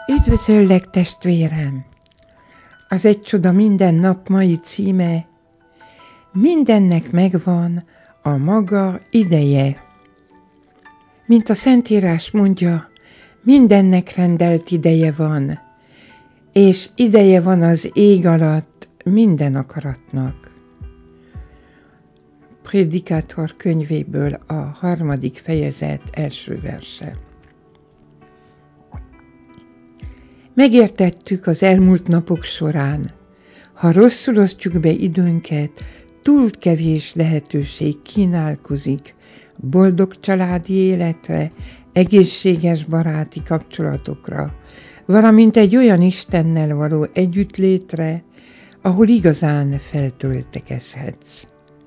Üdvözöllek, testvérem! Az Egy csoda minden nap mai címe: mindennek megvan a maga ideje. Mint a Szentírás mondja, mindennek rendelt ideje van, és ideje van az ég alatt minden akaratnak. Prédikátor könyvéből a 3. fejezet első verse. Megértettük az elmúlt napok során, ha rosszul osztjuk be időnket, túl kevés lehetőség kínálkozik boldog családi életre, egészséges baráti kapcsolatokra, valamint egy olyan Istennel való együttlétre, ahol igazán feltöltekezhetsz.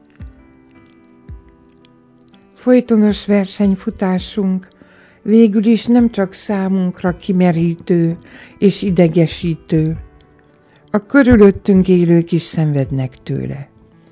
Folytonos versenyfutásunk végül is nem csak számunkra kimerítő és idegesítő, a körülöttünk élők is szenvednek tőle.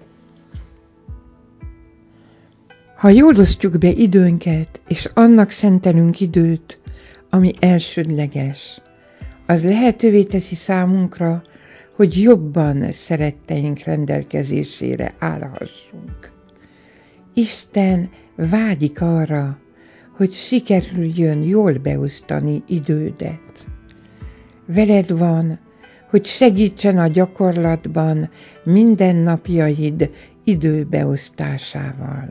Ha jól osztjuk be időnket, és annak szentelünk időt, ami elsődleges, az lehetővé teszi számunkra, hogy jobban szeretteink rendelkezésére állhassunk. Isten vágyik arra, hogy sikerüljön jól beosztani idődet. Veled van, hogy segítsen a gyakorlatban mindennapjaid időbeosztásával.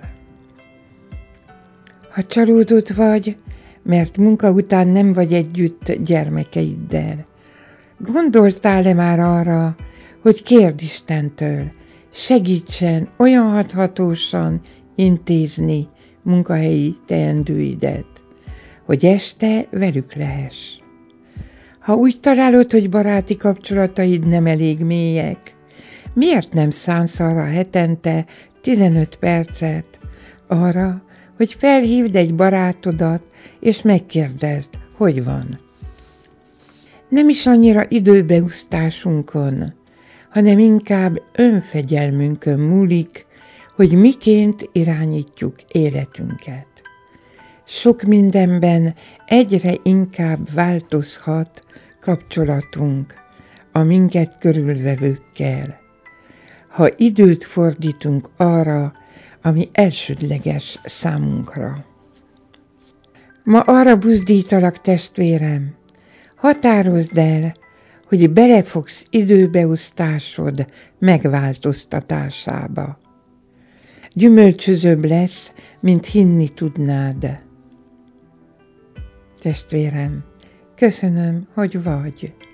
Ha csalódott vagy, mert munka után nem vagy együtt gyermekeiddel, gondoltál-e már arra, hogy kérd Istentől, segítsen olyan hathatósan intézni munkahelyi teendőidet, hogy este velük lehess. Ha úgy találod, hogy baráti kapcsolataid nem elég mélyek, miért nem szánsz arra hetente 15 percet arra, hogy felhívd egy barátodat, és megkérdezd, hogy van? Nem is annyira időbeosztásunkon, hanem inkább önfegyelmünkön múlik, hogy miként irányítjuk életünket. Sok mindenben egyre inkább változhat kapcsolatunk a minket körülvevőkkel, ha időt fordítunk arra, ami elsődleges számunkra. Ma arra buzdítalak, testvérem, határozd el, hogy belefogsz időbeosztásod megváltoztatásába. Gyümölcsözőbb lesz, mint hinni tudnád. Testvérem, köszönöm, hogy vagy.